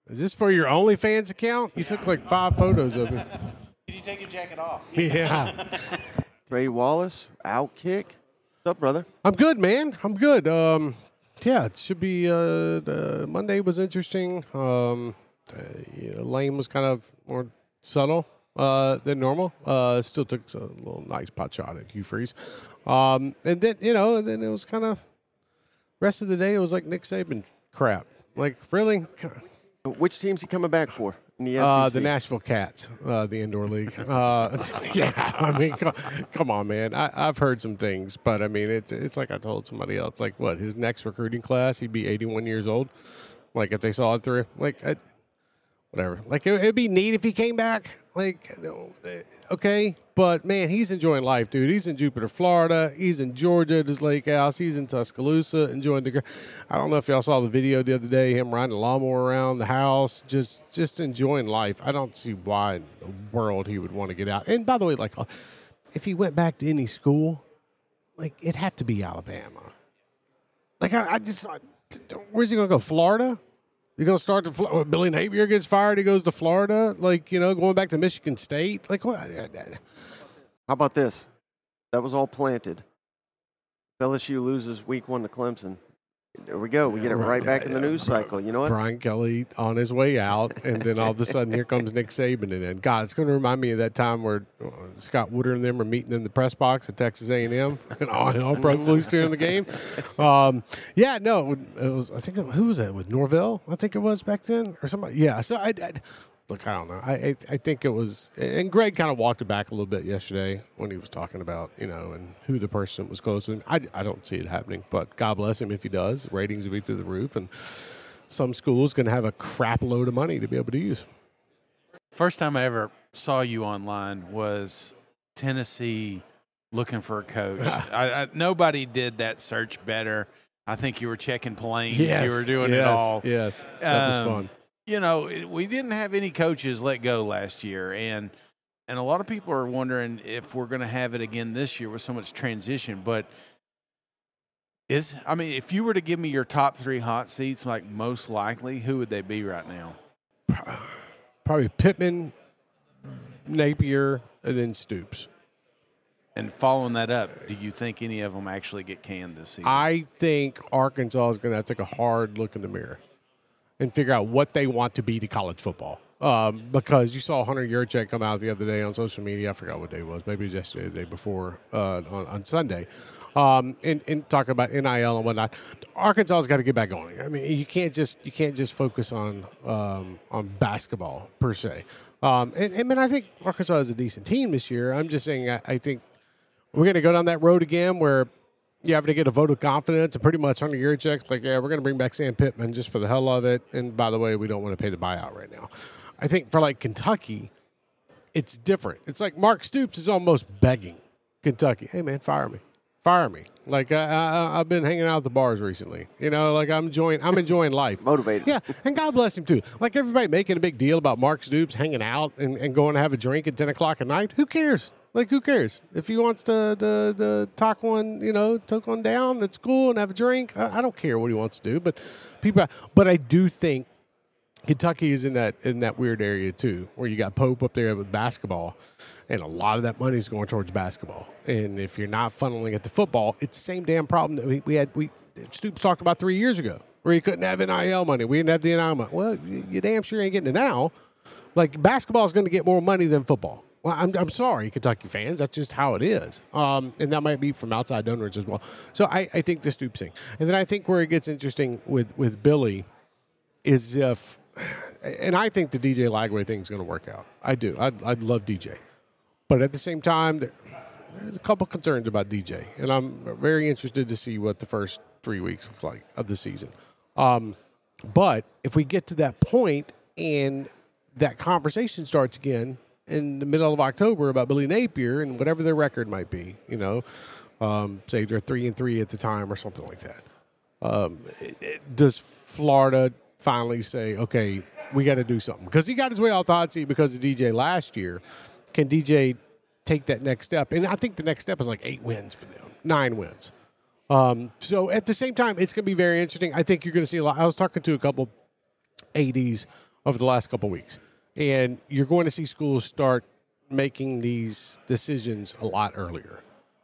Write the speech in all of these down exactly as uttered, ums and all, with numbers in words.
Is this for your OnlyFans account? You took like five photos of it. Did you take your jacket off? Yeah. Trey Wallace, outkick. What's up, brother? I'm good, man. I'm good. Um, yeah, it should be. Uh, the Monday was interesting. Um, uh, you know, Lane was kind of more subtle uh, than normal. Uh, still took a little nice pot shot at Hugh Freeze. Um, and then you know, and then it was kind of rest of the day. It was like Nick Saban crap. Like really. Which team's he coming back for in the S E C? Uh, the Nashville Cats, uh, the indoor league. Uh, yeah, I mean, come, come on, man. I, I've heard some things, but I mean, it's it's like I told somebody else. Like, what his next recruiting class, he'd be eighty-one years old. Like if they saw it through, like I, whatever. Like it, it'd be neat if he came back. Like, okay, but man, he's enjoying life, dude. He's in Jupiter, Florida. He's in Georgia at his lake house. He's in Tuscaloosa enjoying the. I don't know if y'all saw the video the other day. Him riding a lawnmower around the house, just just enjoying life. I don't see why in the world he would want to get out. And by the way, like, if he went back to any school, like it'd have to be Alabama. Like I, I just, where's he gonna go? Florida? You're going to start to – Billy Napier gets fired. He goes to Florida. Like, you know, going back to Michigan State. Like, what? How about this? That was all planted. L S U loses week one to Clemson. There we go. We get it right back in the news cycle. You know what? Brian Kelly on his way out, and then all of a sudden here comes Nick Saban. And then, God, it's going to remind me of that time where uh, Scott Woodard and them are meeting in the press box at Texas A and M, and all hell broke loose during the game. Um, yeah, no, it was. I think it, who was that with Norvell? I think it was back then, or somebody. Yeah, so I. I Look, I don't know. I, I I think it was, and Greg kind of walked it back a little bit yesterday when he was talking about, you know, and who the person was close to him. I, I don't see it happening, but God bless him if he does. Ratings will be through the roof, and some school's going to have a crap load of money to be able to use. First time I ever saw you online was Tennessee looking for a coach. I, I, nobody did that search better. I think you were checking planes. Yes, you were doing yes, it all. Yes, that was Um, fun. You know, we didn't have any coaches let go last year, and and a lot of people are wondering if we're going to have it again this year with so much transition. But is I mean, if you were to give me your top three hot seats, like most likely, who would they be right now? Probably Pittman, Napier, and then Stoops. And following that up, do you think any of them actually get canned this season? I think Arkansas is going to have to take a hard look in the mirror and figure out what they want to be to college football. Um, because you saw Hunter Yurchek come out the other day on social media. I forgot what day it was. Maybe it was yesterday, the day before, uh, on, on Sunday. Um, and, and talking about N I L and whatnot. Arkansas's got to get back going. I mean, you can't just you can't just focus on um, on basketball per se. Um, and, and I mean, I think Arkansas is a decent team this year. I'm just saying I, I think we're going to go down that road again where you have to get a vote of confidence, and pretty much Hunter Yurchek's like, yeah, we're going to bring back Sam Pittman just for the hell of it. And by the way, we don't want to pay the buyout right now. I think for like Kentucky, it's different. It's like Mark Stoops is almost begging Kentucky, hey man, fire me, fire me. Like I, I, I've been hanging out at the bars recently. You know, like I'm enjoying, I'm enjoying life. Motivated. Yeah, and God bless him too. Like everybody making a big deal about Mark Stoops hanging out and, and going to have a drink at ten o'clock at night. Who cares? Like, who cares? If he wants to, to, to talk one, you know, talk one down, it's cool, and have a drink. I, I don't care what he wants to do. But people, but I do think Kentucky is in that in that weird area too, where you got Pope up there with basketball, and a lot of that money is going towards basketball. And if you're not funneling it to football, it's the same damn problem that we, we had. We Stoops talked about three years ago, where you couldn't have N I L money. We didn't have the N I L money. Well, you, you damn sure ain't getting it now. Like basketball is going to get more money than football. Well, I'm, I'm sorry, Kentucky fans. That's just how it is. Um, and that might be from outside donors as well. So I, I think the Stoops thing. And then I think where it gets interesting with, with Billy is if – and I think the D J Lagway thing is going to work out. I do. I'd, I'd love D J. But at the same time, there's a couple concerns about D J. And I'm very interested to see what the first three weeks look like of the season. Um, but if we get to that point and that conversation starts again – in the middle of October about Billy Napier and whatever their record might be, you know, um, say they're three and three at the time or something like that. Um, it, it, does Florida finally say, okay, we got to do something? Because he got his way off the hot seat because of D J last year. Can D J take that next step? And I think the next step is like eight wins for them, nine wins. Um, so at the same time, it's going to be very interesting. I think you're going to see a lot. I was talking to a couple A Ds over the last couple of weeks. And you're going to see schools start making these decisions a lot earlier.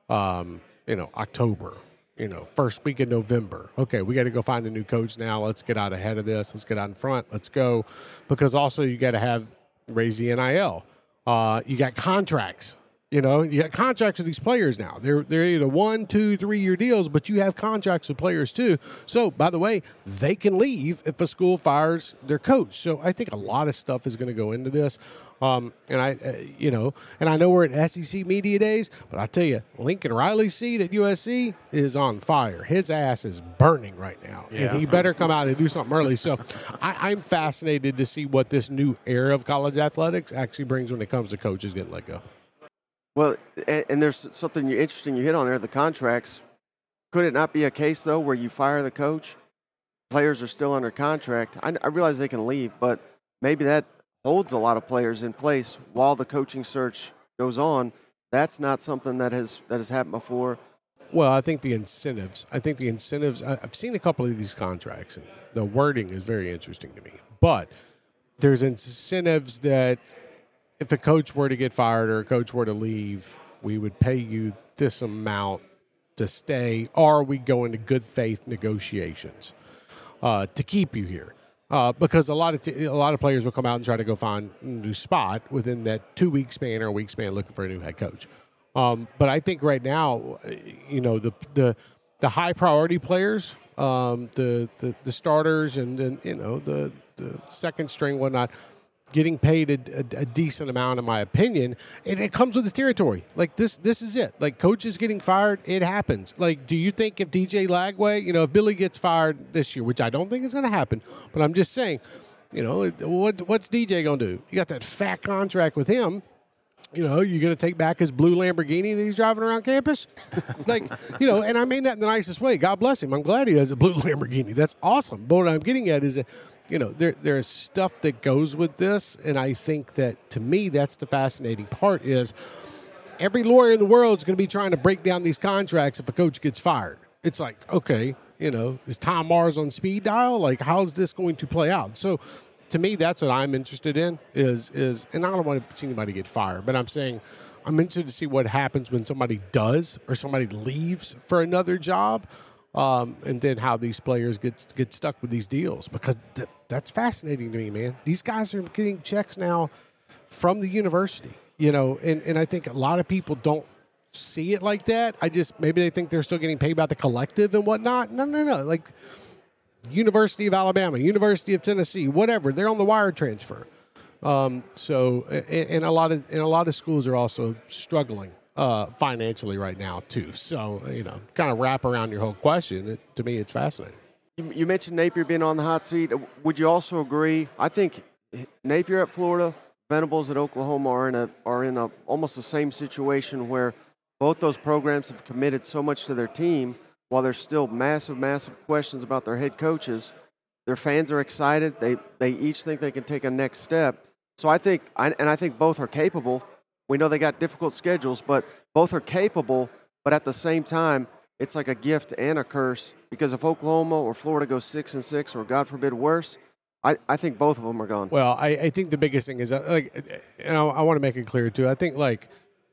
Um, you know, October, you know, first week of November. Okay, we got to go find a new coach now. Let's get out ahead of this. Let's get out in front. Let's go. Because also you got to have raise the N I L. Uh, you got contracts. You know, you got contracts with these players now. They're they're either one, two, three year deals, but you have contracts with players too. So, by the way, they can leave if a school fires their coach. So, I think a lot of stuff is going to go into this. Um, and I, uh, you know, and I know we're at S E C Media Days, but I tell you, Lincoln Riley's seat at U S C is on fire. His ass is burning right now, Yeah. and he better come out and do something early. So, I, I'm fascinated to see what this new era of college athletics actually brings when it comes to coaches getting let go. Well, and, and there's something interesting you hit on there, the contracts. Could it not be a case, though, where you fire the coach, players are still under contract? I, I realize they can leave, but maybe that holds a lot of players in place while the coaching search goes on. That's not something that has that has happened before. Well, I think the incentives. I think the incentives. I- I've seen a couple of these contracts, and the wording is very interesting to me. But there's incentives that if a coach were to get fired or a coach were to leave, we would pay you this amount to stay, or we go into good faith negotiations uh, to keep you here. Uh, because a lot of t- a lot of players will come out and try to go find a new spot within that two week span or a week span, looking for a new head coach. Um, but I think right now, you know, the the the high priority players, um, the, the the starters, and then you know the the second string, whatnot, getting paid a, a, a decent amount, in my opinion, and it comes with the territory. Like this, this is it. Like coaches getting fired, it happens. Like, do you think if D J Lagway, you know, if Billy gets fired this year, which I don't think is going to happen, but I'm just saying, you know, what what's D J going to do? You got that fat contract with him. You know, you're going to take back his blue Lamborghini that he's driving around campus? Like, you know, and I mean that in the nicest way. God bless him. I'm glad he has a blue Lamborghini. That's awesome. But what I'm getting at is that, you know, there there's stuff that goes with this, and I think that, to me, that's the fascinating part is every lawyer in the world is going to be trying to break down these contracts if a coach gets fired. It's like, okay, you know, is Tom Mars on speed dial? Like, how's this going to play out? So, to me, that's what I'm interested in is, is and I don't want to see anybody get fired, but I'm saying I'm interested to see what happens when somebody does or somebody leaves for another job. Um, and then how these players get get stuck with these deals, because th- that's fascinating to me, man. These guys are getting checks now from the university, you know, and, and I think a lot of people don't see it like that. I just, maybe they think they're still getting paid by the collective and whatnot. No, no, no. Like University of Alabama, University of Tennessee, whatever, they're on the wire transfer. Um, so, and, and a lot of and a lot of schools are also struggling Uh, financially right now too. So, you know, kind of wrap around your whole question. It, to me, it's fascinating. You, you mentioned Napier being on the hot seat. Would you also agree? I think Napier at Florida, Venables at Oklahoma are in a are in a almost the same situation where both those programs have committed so much to their team while there's still massive, massive questions about their head coaches. Their fans are excited. They they each think they can take a next step. So I think, I, and I think both are capable. We know they got difficult schedules, but both are capable. But at the same time, it's like a gift and a curse, because if Oklahoma or Florida goes six and six, or God forbid worse, I, I think both of them are gone. Well, I, I think the biggest thing is, uh, like, and I, I want to make it clear too. I think like,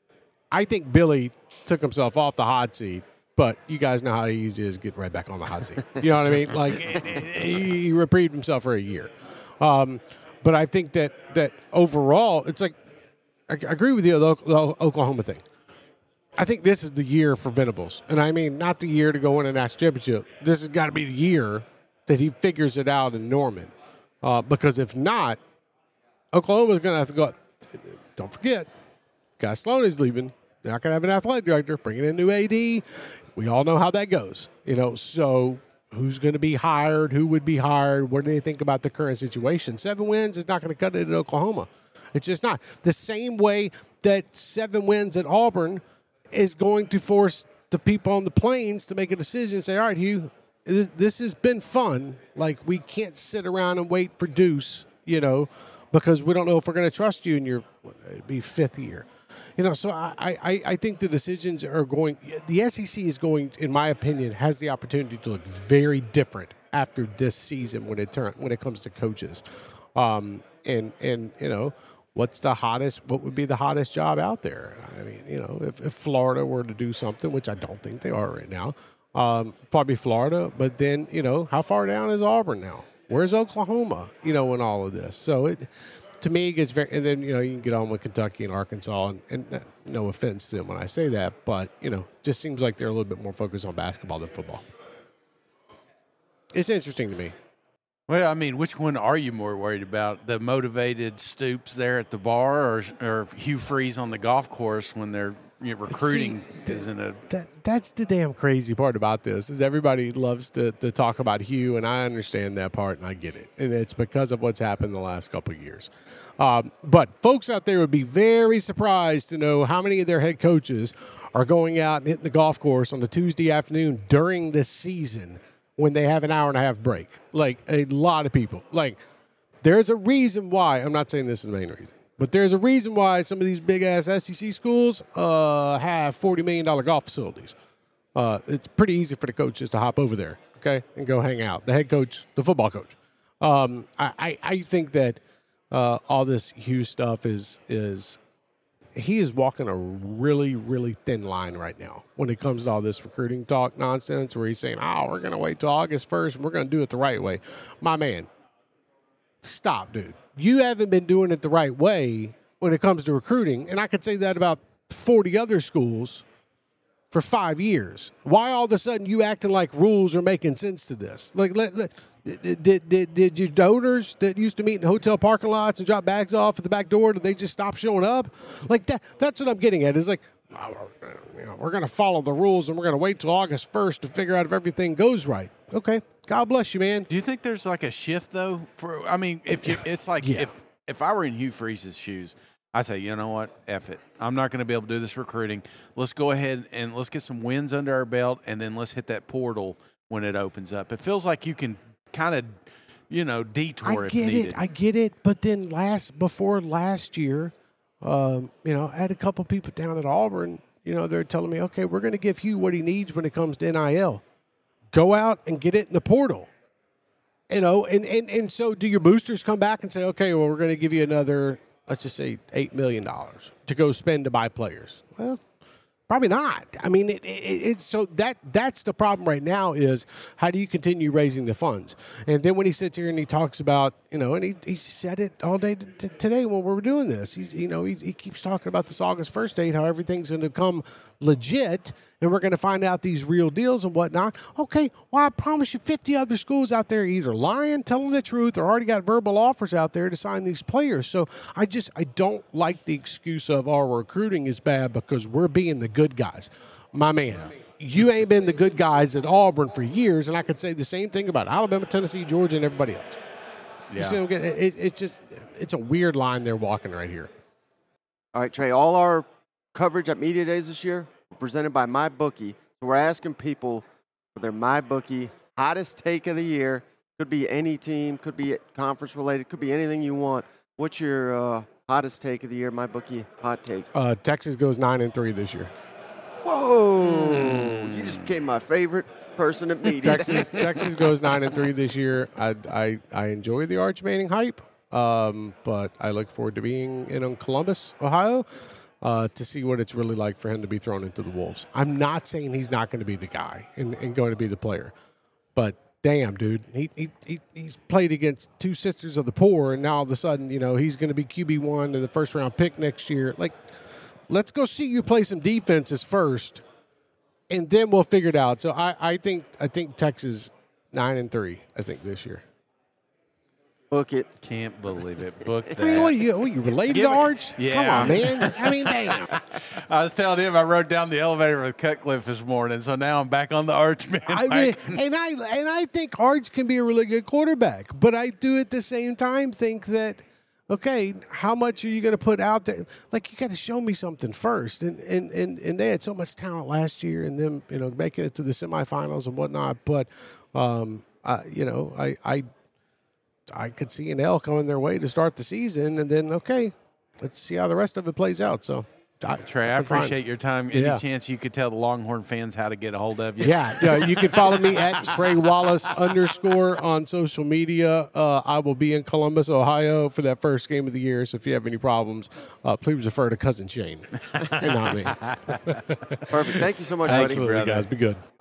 I think Billy took himself off the hot seat, but you guys know how easy it is to get right back on the hot seat. You know what I mean? Like he, he reprieved himself for a year. Um, but I think that that overall, it's like, I agree with you, the Oklahoma thing. I think this is the year for Venables. And I mean, not the year to go win a national championship. This has got to be the year that he figures it out in Norman. Uh, because if not, Oklahoma's going to have to go. Don't forget, Guy Sloan is leaving. They're not going to have an athletic director. Bringing in a new A D. We all know how that goes. You know, so who's going to be hired? Who would be hired? What do they think about the current situation? Seven wins is not going to cut it at Oklahoma. It's just not. The same way that seven wins at Auburn is going to force the people on the plains to make a decision and say, all right, Hugh, this, this has been fun. Like, we can't sit around and wait for Deuce, you know, because we don't know if we're going to trust you in your it'd be fifth year. You know, so I, I, I think the decisions are going – the S E C is going, in my opinion, has the opportunity to look very different after this season when it turn, when it comes to coaches. Um, and and you know, what's the hottest? What would be the hottest job out there? I mean, you know, if, if Florida were to do something, which I don't think they are right now, um, probably Florida. But then, you know, how far down is Auburn now? Where's Oklahoma? You know, in all of this, so it. To me, it gets very, and then, you know, you can get on with Kentucky and Arkansas, and, and no offense to them when I say that, but, you know, just seems like they're a little bit more focused on basketball than football. It's interesting to me. Well, I mean, which one are you more worried about? The motivated Stoops there at the bar, or, or Hugh Freeze on the golf course when they're you know, recruiting See, is in a that, that's the damn crazy part about this is everybody loves to, to talk about Hugh, and I understand that part, and I get it. And it's because of what's happened the last couple of years. Um, but folks out there would be very surprised to know how many of their head coaches are going out and hitting the golf course on a Tuesday afternoon during this season when they have an hour and a half break. Like, a lot of people. Like, there's a reason why. I'm not saying this is the main reason. But there's a reason why some of these big-ass S E C schools uh, have forty million dollars golf facilities. Uh, it's pretty easy for the coaches to hop over there, okay, and go hang out. The head coach, the football coach. Um, I, I, I think that uh, all this Hugh stuff is is he is walking a really, really thin line right now when it comes to all this recruiting talk nonsense where he's saying, oh, we're going to wait till August first and we're going to do it the right way. My man, stop, dude. You haven't been doing it the right way when it comes to recruiting, and I could say that about forty other schools for five years. Why all of a sudden you acting like rules are making sense to this? Like, let, let, did, did, did your donors that used to meet in the hotel parking lots and drop bags off at the back door, did they just stop showing up? Like, that. That's what I'm getting at. Is like, you know, we're going to follow the rules, and we're going to wait till August first to figure out if everything goes right. Okay. God bless you, man. Do you think there's like a shift though? For I mean, if you, it's like Yeah. if if I were in Hugh Freeze's shoes, I say, you know what, F it. I'm not going to be able to do this recruiting. Let's go ahead and let's get some wins under our belt, and then let's hit that portal when it opens up. It feels like you can kind of, you know, detour I if get needed. it. I get it. But then last before last year, um, you know, I had a couple people down at Auburn. You know, they're telling me, okay, we're going to give Hugh what he needs when it comes to N I L. Go out and get it in the portal. You know, and, and, and so do your boosters come back and say, okay, well, we're going to give you another, let's just say eight million dollars to go spend to buy players? Well, probably not. I mean, it, it, it's so that that's the problem right now is how do you continue raising the funds? And then when he sits here and he talks about, you know, and he, he said it all day t- t- today when we were doing this. He's, you know, he, he keeps talking about this August first date, how everything's going to come legit, and we're going to find out these real deals and whatnot. Okay, well, I promise you fifty other schools out there either lying, telling the truth, or already got verbal offers out there to sign these players. So I just, I don't like the excuse of our recruiting is bad because we're being the good guys. My man, you ain't been the good guys at Auburn for years, and I could say the same thing about Alabama, Tennessee, Georgia, and everybody else. You see what I'm getting? It, it's just, it's a weird line they're walking right here. All right, Trey, all our coverage at Media Days this year were presented by MyBookie. So we're asking people for their MyBookie hottest take of the year. Could be any team, could be conference related, could be anything you want. What's your uh, hottest take of the year, MyBookie hot take? Uh, Texas goes nine and three this year. Whoa! Mm. You just became my favorite person at Media Texas Days. Texas goes nine and three this year. I I, I enjoy the Arch Manning hype, um, but I look forward to being in Columbus, Ohio, uh, to see what it's really like for him to be thrown into the wolves. I'm not saying he's not going to be the guy and, and going to be the player, but damn, dude, he, he he he's played against two sisters of the poor, and now all of a sudden, you know, he's going to be Q B one and the first round pick next year. Like, let's go see you play some defenses first, and then we'll figure it out. So I, I think I think Texas nine and three. I think this year. Book it. Can't believe it. Book that. I mean, what are you? What are you related Give to it- Arch? Yeah. Come on, man. I mean, damn. I was telling him I rode down the elevator with Cutcliffe this morning, so now I'm back on the Archman. I mean, and I and I think Arch can be a really good quarterback, but I do at the same time think that, okay, how much are you going to put out there? Like, you got to show me something first. And, and and and they had so much talent last year, and them, you know, making it to the semifinals and whatnot. But, um, uh, you know, I I I could see an L coming their way to start the season, and then okay, let's see how the rest of it plays out. So I, Trey, I I'm fine. appreciate your time. Any Yeah. chance you could tell the Longhorn fans how to get a hold of you? Yeah, yeah, you can follow me at Trey Wallace underscore on social media. Uh, I will be in Columbus, Ohio for that first game of the year. So if you have any problems, uh, please refer to Cousin Shane and not me. Perfect. Thank you so much, buddy. Absolutely, guys. Be good.